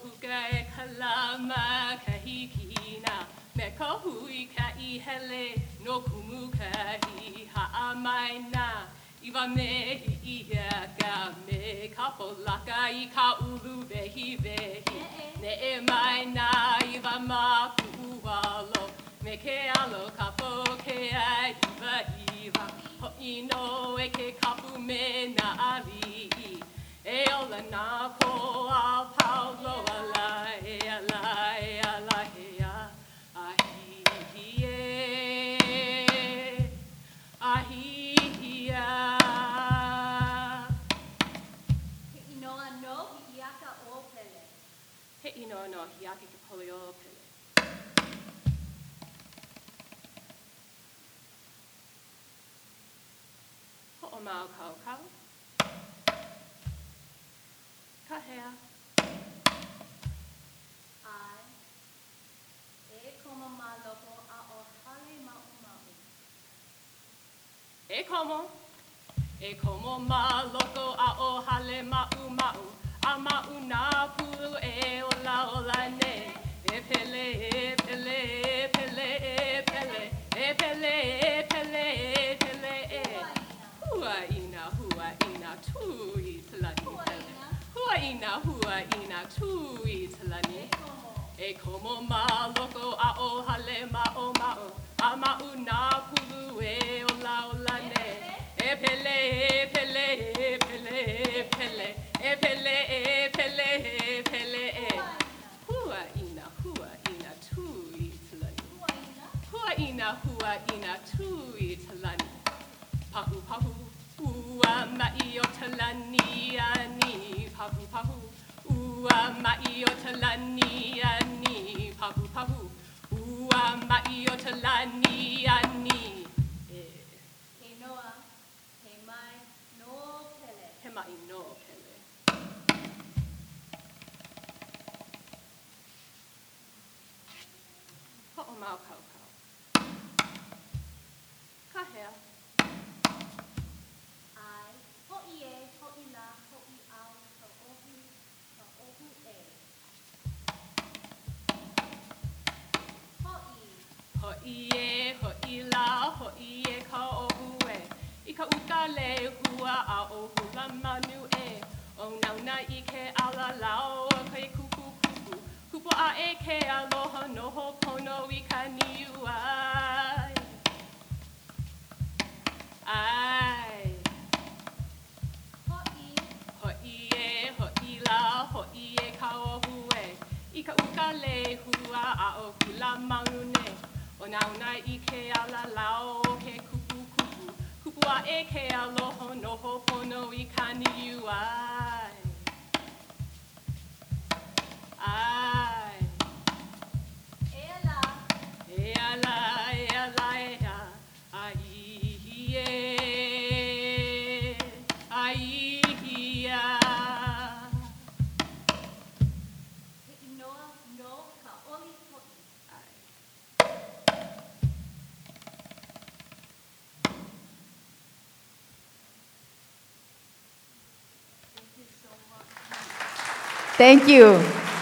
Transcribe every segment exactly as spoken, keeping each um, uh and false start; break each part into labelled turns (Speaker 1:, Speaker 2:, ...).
Speaker 1: huka e kalama kahikina. Me ko hui ka I hele no kumu kahi ha'amaina. Iwa me ia ka me kapo laka I ka ulu vehi vehi. Ne e mai na iwa ma ku'ualo. Me ke alo kapo ke ai iwa iwa. Ho ino e ke kapu me na ali. E ola na ko a paulo ala e ala e ala e a. Ahi e. Ahi ia.
Speaker 2: He inoa no hiaka o pele.
Speaker 1: He inoa no hiaka ke pole o pele. Ho'o mau kau kau. Ka hea.
Speaker 2: Ai. E koma maloko a o hale mau mau.
Speaker 1: E komo. E komo ma loko a o hale ma'u ma'u. A ma'u nā pulu e ola ola ne. E pele, e pele, e pele, e pele. E pele, e pele, e pele, e. Hua ina, hua ina, tui talani pele. Hua ina, hua ina, tui talani. E komo ma loko a o hale ma'o ma'o. A ma'u nā pulu e ola ola ne. E pele, e pele, e pele, e pele. E pele, e pele, e pele, e. Hua ina, hua ina, tui talani. Hua ina, hua ina, tui talani. Pahu, pahu, ua ma'i o talani ani. Pahu, pahu, ua ma'i o talani ani. Pahu, pahu, ua ma'i o talani ani.
Speaker 2: He noa, he mai no pele.
Speaker 1: He ma'i no pele. Ho'o mau kau kau. Ka hea.
Speaker 2: Ai, ho'i e, ho'i la, ho'i au, ka ohu, ka ohu e. Ho'i.
Speaker 1: Ho'i e, ho'i la, ho'i e ka ohu e. I ka uka le hua a o hula manu e. O nauna I ke ala lau o kai kupu kupu. Kupu a e ke aloha noho pono I ka niu ai. Ai.
Speaker 2: Ho'i.
Speaker 1: Ho'i e, ho'i la, ho'i e ka ohu e. I ka uka le hua a o hula manu ne. O nauna I ke ala lau o ke kupu kupu. Kupu a e ke aloha noho pono I ka niu ai. Ai.
Speaker 2: E ala.
Speaker 1: E ala, e ala, e a. Ai e. Ai ia.
Speaker 2: He inoa no ka oli ho'i.
Speaker 1: Ai.
Speaker 2: Thank you so much.
Speaker 3: Thank you.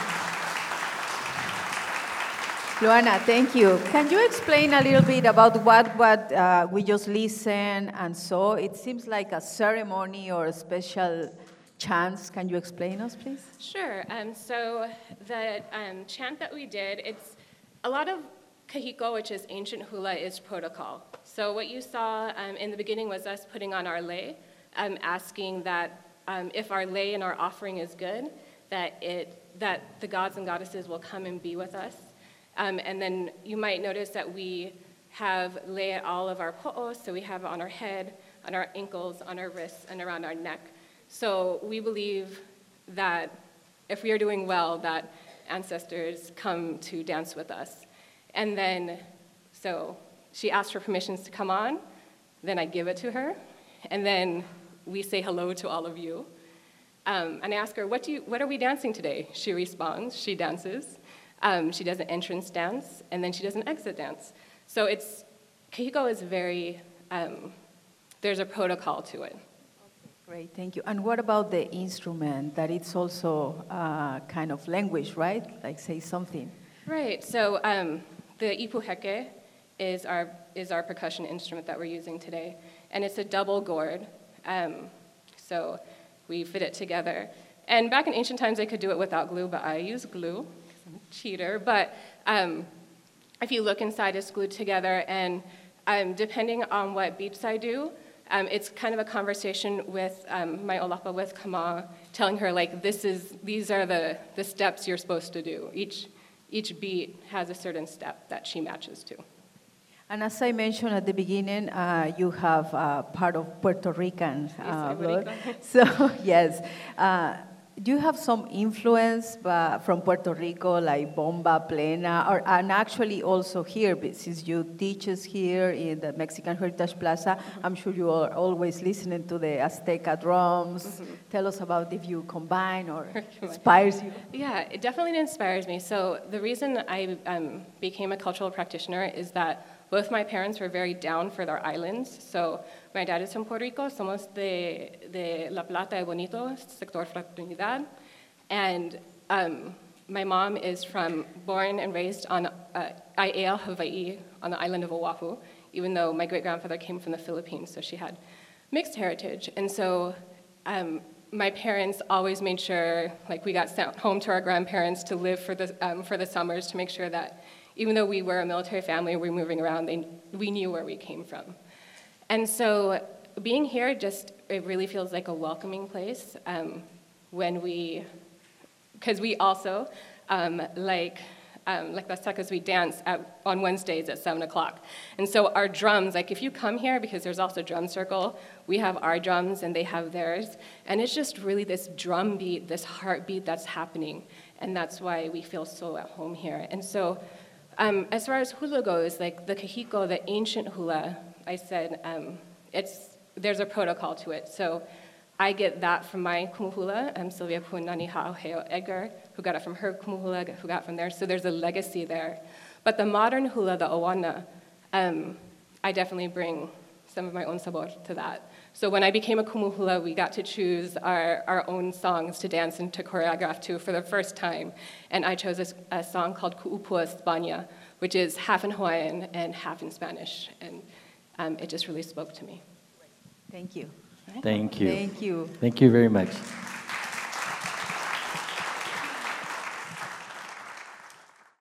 Speaker 3: Luana, thank you. Can you explain a little bit about what, what uh, we just listened and saw? It seems like a ceremony or a special chants. Can you explain us, please?
Speaker 1: Sure. Um, so the um, chant that we did, it's a lot of kahiko, which is ancient hula, is protocol. So what you saw um, in the beginning was us putting on our lei, um, asking that um, if our lei and our offering is good, that it that the gods and goddesses will come and be with us. Um, and then you might notice that we have lei at all of our po'os, so we have it on our head, on our ankles, on our wrists, and around our neck. So we believe that if we are doing well, that ancestors come to dance with us. And then, so she asked for permissions to come on, then I give it to her, and then we say hello to all of you. Um, and I ask her, what, do you, what are we dancing today? She responds, she dances. Um, she does an entrance dance, and then she does an exit dance. So it's, kahiko is very, um, there's a protocol to it.
Speaker 2: Okay,
Speaker 3: Great, thank you. And what about the instrument, that it's also uh, kind of language, right? Like say something.
Speaker 1: Right, so um, the ipuheke is our, is our percussion instrument that we're using today. And it's a double gourd, um, so we fit it together. And back in ancient times, I could do it without glue, but I use glue, because I'm a cheater. But um, if you look inside, it's glued together, and um, depending on what beats I do, um, it's kind of a conversation with um, my olapa, with Kama, telling her, like, this is, these are the, the steps you're supposed to do. Each, each beat has a certain step that she matches to.
Speaker 3: And as I mentioned at the beginning, uh, you have uh, part of Puerto Rican uh, blood. So, yes. Uh, do you have some influence uh, from Puerto Rico, like bomba, plena, or, and actually also here, since you teach us here in the Mexican Heritage Plaza, mm-hmm. I'm sure you are always listening to the Azteca drums. Mm-hmm. Tell us about if you combine or inspires you.
Speaker 1: Yeah, it definitely inspires me. So the reason I um, became a cultural practitioner is that both my parents were very down for their islands. So my dad is from Puerto Rico, somos de, de La Plata y Bonito, sector Fraternidad. And um, my mom is from, born and raised on uh, Aiea, Hawaii, on the island of Oahu, even though my great-grandfather came from the Philippines, so she had mixed heritage. And so um, my parents always made sure, like we got sent home to our grandparents to live for the, um, for the summers to make sure that even though we were a military family, we were moving around, they, we knew where we came from. And so being here just, it really feels like a welcoming place um, when we, because we also, um, like, um, like Las Tecas, we dance at, on Wednesdays at seven o'clock. And so our drums, like if you come here, because there's also drum circle, we have our drums and they have theirs. And it's just really this drum beat, this heartbeat that's happening. And that's why we feel so at home here. And so, Um, as far as hula goes, like the Kahiko, the ancient hula, I said, um, it's, there's a protocol to it. So I get that from my kumuhula, um, Sylvia Puanani Ha'oheo Edgar, who got it from her kumuhula, who got it from there. So there's a legacy there. But the modern hula, the Oana, um, I definitely bring some of my own sabor to that. So when I became a kumuhula, we got to choose our, our own songs to dance and to choreograph to for the first time. And I chose a, a song called Ku'upua Spania, which is half in Hawaiian and half in Spanish. And um, it just really spoke to me.
Speaker 3: Thank you.
Speaker 4: Thank you.
Speaker 3: Thank you.
Speaker 4: Thank you very much.